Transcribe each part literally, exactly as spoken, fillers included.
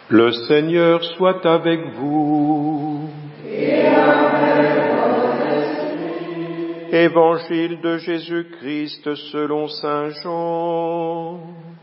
Le Seigneur soit avec vous. Et avec votre esprit. Évangile de Jésus-Christ selon saint Jean.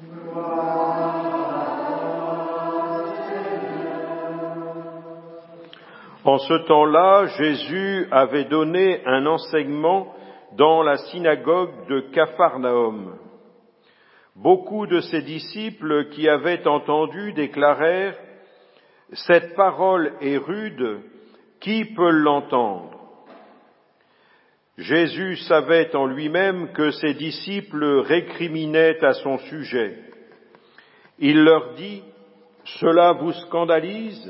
En ce temps-là, Jésus avait donné un enseignement dans la synagogue de Capharnaüm. Beaucoup de ses disciples qui avaient entendu déclarèrent « Cette parole est rude, qui peut l'entendre ?» Jésus savait en lui-même que ses disciples récriminaient à son sujet. Il leur dit « Cela vous scandalise ?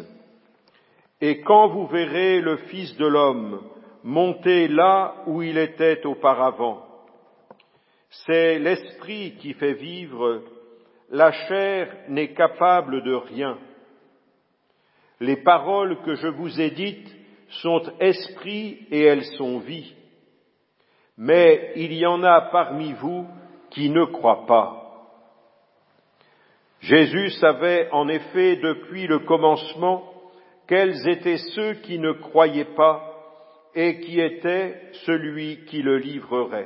Et quand vous verrez le Fils de l'homme monter là où il était auparavant, c'est l'Esprit qui fait vivre, la chair n'est capable de rien. Les paroles que je vous ai dites sont esprit et elles sont vie. Mais il y en a parmi vous qui ne croient pas. » Jésus savait en effet depuis le commencement quels étaient ceux qui ne croyaient pas et qui était celui qui le livrerait.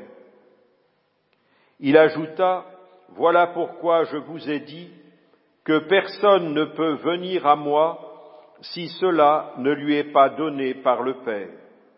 Il ajouta, « Voilà pourquoi je vous ai dit que personne ne peut venir à moi si cela ne lui est pas donné par le Père. »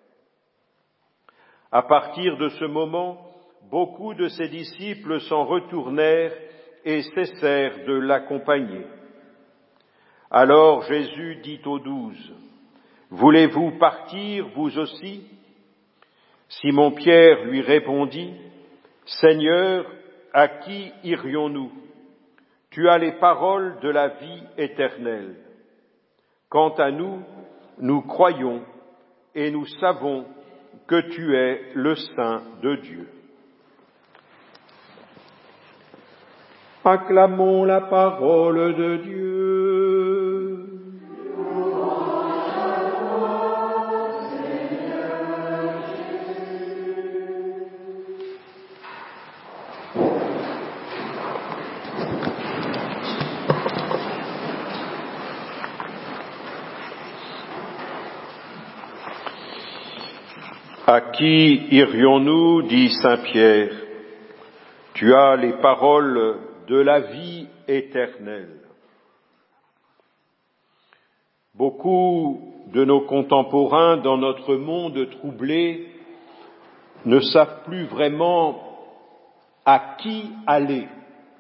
À partir de ce moment, beaucoup de ses disciples s'en retournèrent et cessèrent de l'accompagner. Alors Jésus dit aux douze, « Voulez-vous partir, vous aussi ?» Simon-Pierre lui répondit, « Seigneur, à qui irions-nous ? Tu as les paroles de la vie éternelle. Quant à nous, nous croyons et nous savons que tu es le Saint de Dieu. » Acclamons la parole de Dieu. À qui irions-nous, dit saint Pierre, tu as les paroles de la vie éternelle. Beaucoup de nos contemporains dans notre monde troublé ne savent plus vraiment à qui aller.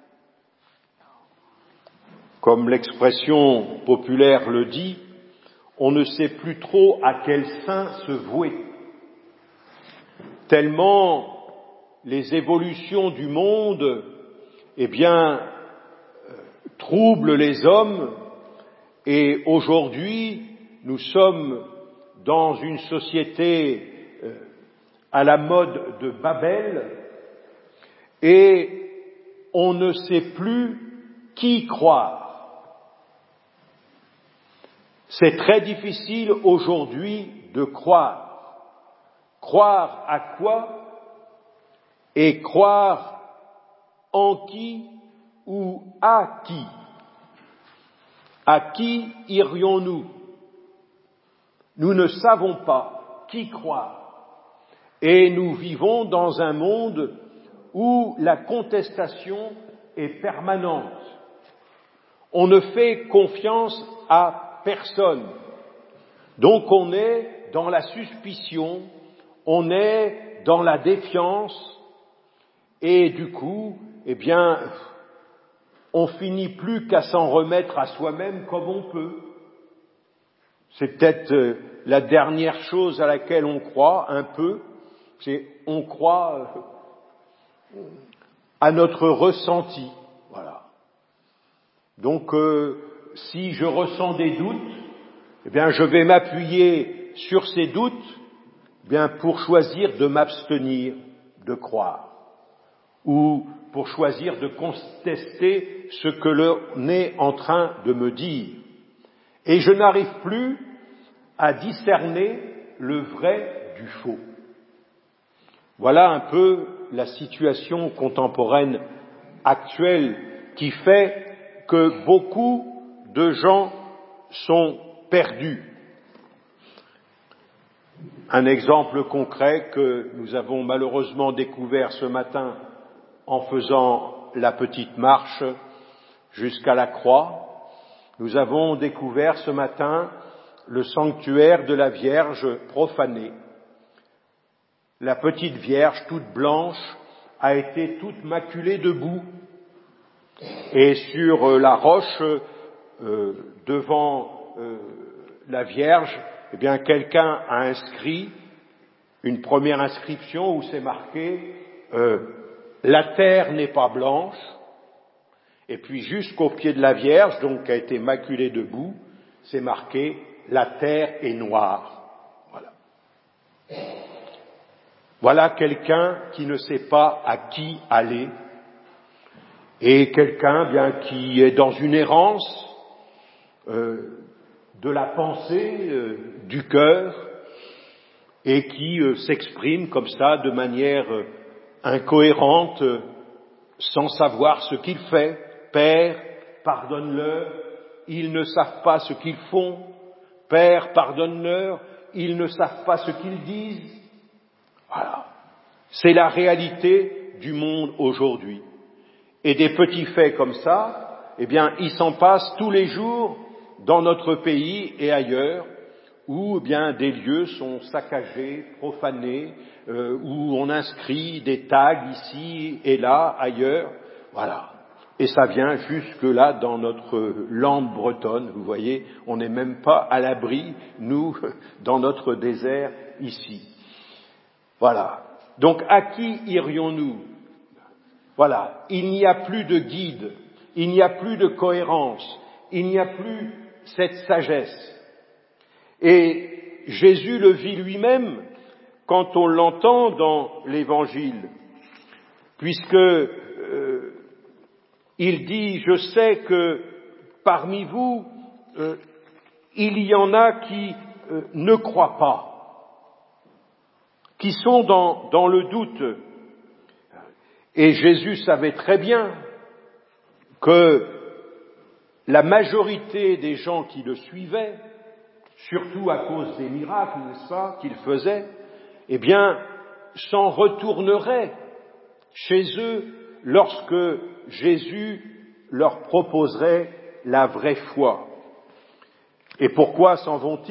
Comme l'expression populaire le dit, on ne sait plus trop à quel saint se vouer. Tellement les évolutions du monde, eh bien, troublent les hommes, et aujourd'hui, nous sommes dans une société à la mode de Babel, et on ne sait plus qui croire. C'est très difficile aujourd'hui de croire. Croire à quoi et croire en qui ou à qui? À qui irions-nous? Nous ne savons pas qui croire et nous vivons dans un monde où la contestation est permanente. On ne fait confiance à personne. Donc on est dans la suspicion, on est dans la défiance et du coup, eh bien, on finit plus qu'à s'en remettre à soi-même comme on peut. C'est peut-être la dernière chose à laquelle on croit un peu, c'est on croit à notre ressenti. Voilà. Donc, euh, si je ressens des doutes, eh bien, je vais m'appuyer sur ces doutes bien pour choisir de m'abstenir de croire ou pour choisir de contester ce que l'on est en train de me dire. Et je n'arrive plus à discerner le vrai du faux. Voilà un peu la situation contemporaine actuelle qui fait que beaucoup de gens sont perdus. Un exemple concret que nous avons malheureusement découvert ce matin en faisant la petite marche jusqu'à la croix, nous avons découvert ce matin le sanctuaire de la Vierge profané. La petite Vierge, toute blanche, a été toute maculée de boue. Et sur la roche, euh, devant euh, la Vierge, eh bien, quelqu'un a inscrit une première inscription où c'est marqué euh, « La terre n'est pas blanche ». Et puis jusqu'au pied de la Vierge, donc qui a été maculée de boue, c'est marqué « La terre est noire ». Voilà. Voilà quelqu'un qui ne sait pas à qui aller, et quelqu'un bien qui est dans une errance euh, de la pensée, euh, du cœur, et qui euh, s'exprime comme ça de manière euh, incohérente, euh, sans savoir ce qu'il fait. Père, pardonne-leur, ils ne savent pas ce qu'ils font. Père, pardonne-leur, ils ne savent pas ce qu'ils disent. Voilà. C'est la réalité du monde aujourd'hui. Et des petits faits comme ça, eh bien, il s'en passe tous les jours dans notre pays et ailleurs, où eh bien des lieux sont saccagés, profanés, euh, où on inscrit des tags ici et là, ailleurs, voilà. Et ça vient jusque là dans notre lande bretonne, vous voyez, on n'est même pas à l'abri, nous, dans notre désert ici. Voilà. Donc à qui irions-nous ? Voilà. Il n'y a plus de guide, il n'y a plus de cohérence, il n'y a plus cette sagesse. Et Jésus le vit lui-même quand on l'entend dans l'Évangile, puisque euh, il dit « Je sais que parmi vous, euh, il y en a qui euh, ne croient pas, qui sont dans, dans le doute. » Et Jésus savait très bien que la majorité des gens qui le suivaient, surtout à cause des miracles, n'est-ce pas, qu'il faisait, eh bien, s'en retourneraient chez eux lorsque Jésus leur proposerait la vraie foi. Et pourquoi s'en vont-ils ?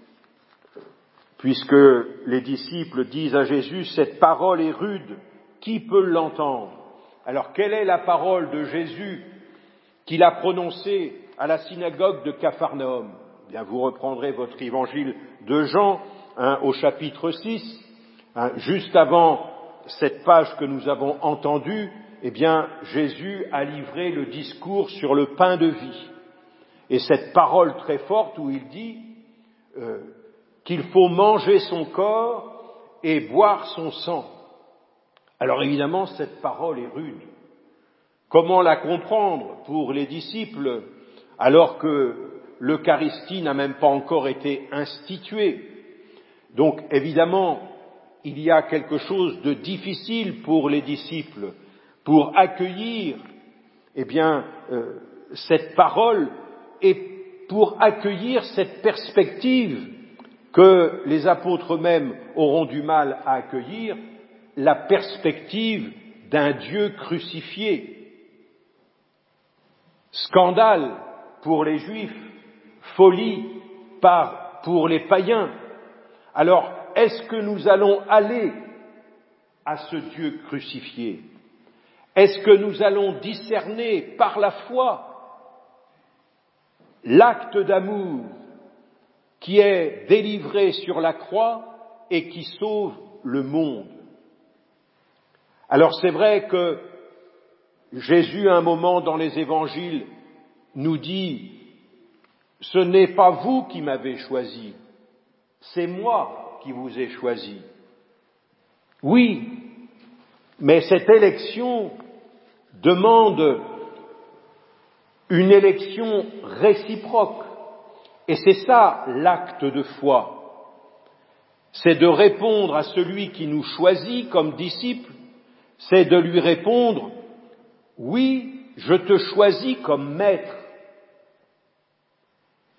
Puisque les disciples disent à Jésus, cette parole est rude, qui peut l'entendre ? Alors, quelle est la parole de Jésus qu'il a prononcée à la synagogue de Capharnaüm ? Eh bien, vous reprendrez votre évangile de Jean, hein, au chapitre six, hein, juste avant cette page que nous avons entendue, eh bien, Jésus a livré le discours sur le pain de vie. Et cette parole très forte où il dit euh, qu'il faut manger son corps et boire son sang. Alors évidemment, cette parole est rude. Comment la comprendre pour les disciples alors que l'Eucharistie n'a même pas encore été instituée ? Donc évidemment, il y a quelque chose de difficile pour les disciples pour accueillir eh bien, euh, cette parole et pour accueillir cette perspective que les apôtres eux-mêmes auront du mal à accueillir, la perspective d'un Dieu crucifié. Scandale pour les Juifs, folie par, pour les païens. Alors, est-ce que nous allons aller à ce Dieu crucifié ? Est-ce que nous allons discerner par la foi l'acte d'amour qui est délivré sur la croix et qui sauve le monde ? Alors c'est vrai que Jésus, à un moment dans les évangiles, nous dit « Ce n'est pas vous qui m'avez choisi, c'est moi qui vous ai choisi. » Oui, mais cette élection demande une élection réciproque. Et c'est ça l'acte de foi. C'est de répondre à celui qui nous choisit comme disciples, c'est de lui répondre « Oui, je te choisis comme maître. »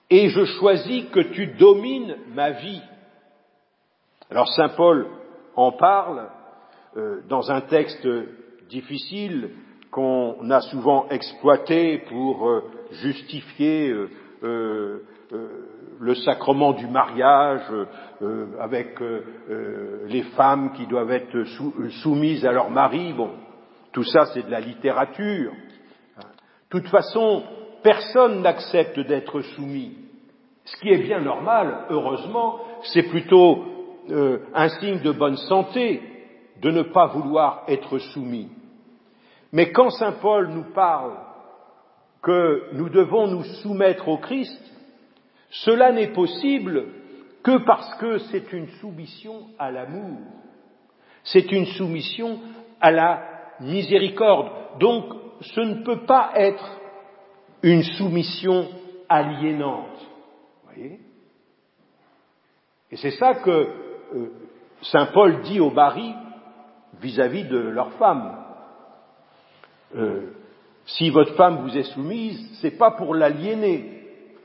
et je choisis que tu domines ma vie. Alors saint Paul en parle euh, dans un texte difficile qu'on a souvent exploité pour euh, justifier euh, euh, euh, le sacrement du mariage euh, avec euh, euh, les femmes qui doivent être sou- soumises à leur mari. Bon, tout ça c'est de la littérature. De toute façon, personne n'accepte d'être soumis. Ce qui est bien normal, heureusement, c'est plutôt euh, un signe de bonne santé de ne pas vouloir être soumis. Mais quand saint Paul nous parle que nous devons nous soumettre au Christ, cela n'est possible que parce que c'est une soumission à l'amour, c'est une soumission à la miséricorde. Donc, ce ne peut pas être une soumission aliénante. Vous voyez ? Et c'est ça que euh, saint Paul dit aux maris vis-à-vis de leur femme. Euh, si votre femme vous est soumise, c'est pas pour l'aliéner,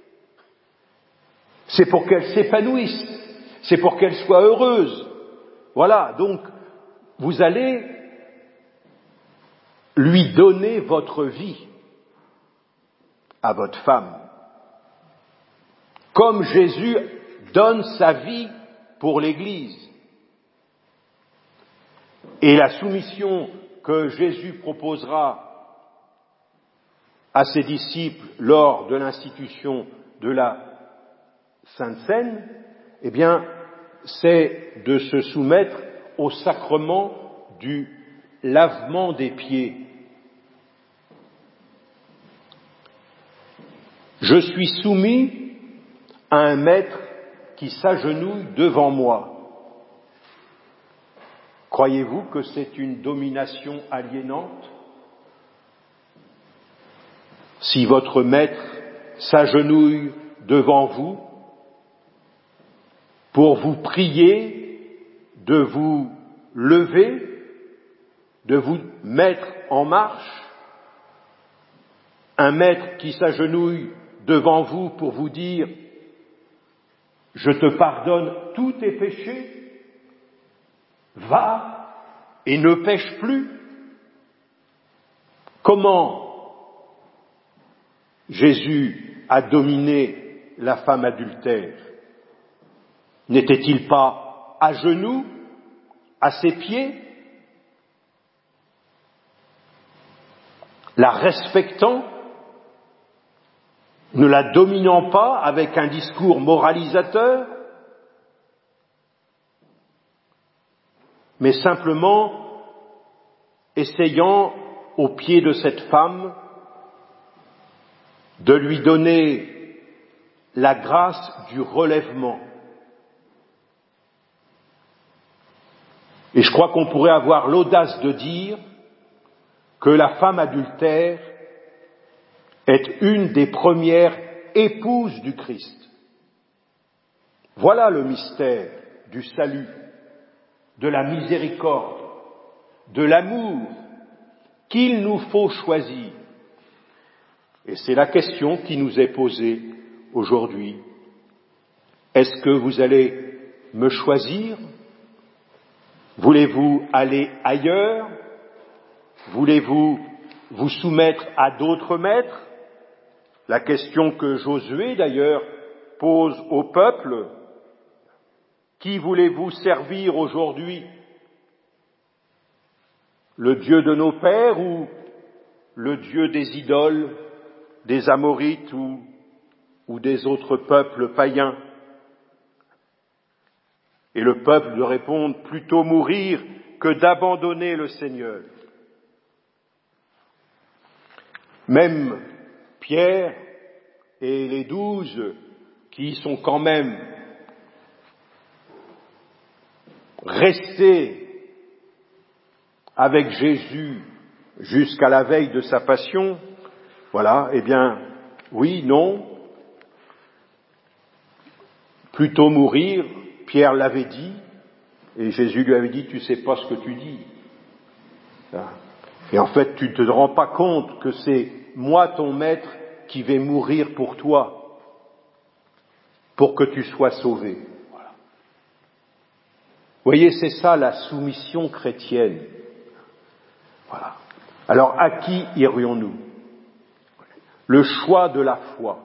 c'est pour qu'elle s'épanouisse, c'est pour qu'elle soit heureuse. Voilà, donc vous allez lui donner votre vie à votre femme, comme Jésus donne sa vie pour l'Église. Et la soumission que Jésus proposera à ses disciples lors de l'institution de la Sainte Seine, eh bien, c'est de se soumettre au sacrement du lavement des pieds. Je suis soumis à un maître qui s'agenouille devant moi. Croyez-vous que c'est une domination aliénante ? Si votre maître s'agenouille devant vous pour vous prier de vous lever, de vous mettre en marche, un maître qui s'agenouille devant vous pour vous dire « Je te pardonne tous tes péchés, va et ne pêche plus ». Comment Jésus a dominé la femme adultère? N'était-il pas à genoux, à ses pieds, la respectant, ne la dominant pas avec un discours moralisateur, mais simplement essayant aux pieds de cette femme de lui donner la grâce du relèvement. Et je crois qu'on pourrait avoir l'audace de dire que la femme adultère est une des premières épouses du Christ. Voilà le mystère du salut, de la miséricorde, de l'amour qu'il nous faut choisir. Et c'est la question qui nous est posée aujourd'hui. Est-ce que vous allez me choisir ? Voulez-vous aller ailleurs ? Voulez-vous vous soumettre à d'autres maîtres ? La question que Josué d'ailleurs pose au peuple. Qui voulez-vous servir aujourd'hui ? Le Dieu de nos pères ou le Dieu des idoles, des Amorites ou, ou des autres peuples païens ? Et le peuple de répondre, plutôt mourir que d'abandonner le Seigneur. Même Pierre et les douze, qui sont quand même restés avec Jésus jusqu'à la veille de sa passion, voilà, eh bien, oui, non, plutôt mourir, Pierre l'avait dit, et Jésus lui avait dit, tu sais pas ce que tu dis. Et en fait, tu ne te rends pas compte que c'est moi, ton maître, qui vais mourir pour toi. pour que tu sois sauvé. Voilà. Vous voyez, c'est ça la soumission chrétienne. Voilà. Alors, à qui irions-nous? Le choix de la foi.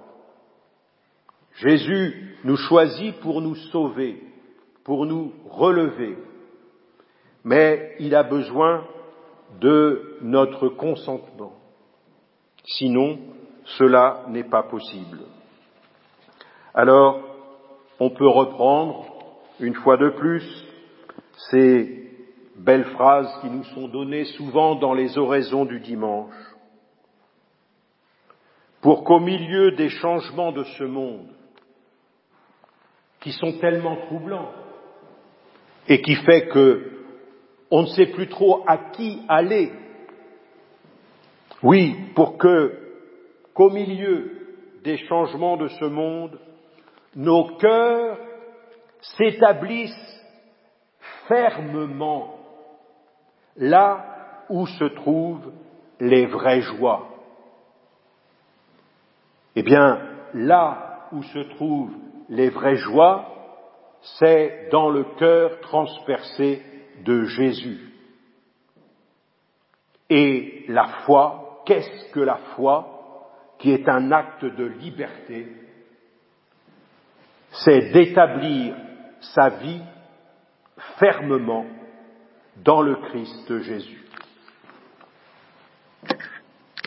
Jésus nous choisit pour nous sauver, pour nous relever. Mais il a besoin de notre consentement. Sinon, cela n'est pas possible. Alors, on peut reprendre, une fois de plus, ces belles phrases qui nous sont données souvent dans les oraisons du dimanche. Pour qu'au milieu des changements de ce monde, qui sont tellement troublants, et qui fait que on ne sait plus trop à qui aller, oui, pour que, qu'au milieu des changements de ce monde, nos cœurs s'établissent fermement là où se trouvent les vraies joies. Eh bien, là où se trouvent les vraies joies, c'est dans le cœur transpercé de Jésus. Et la foi, qu'est-ce que la foi, qui est un acte de liberté? C'est d'établir sa vie fermement dans le Christ Jésus.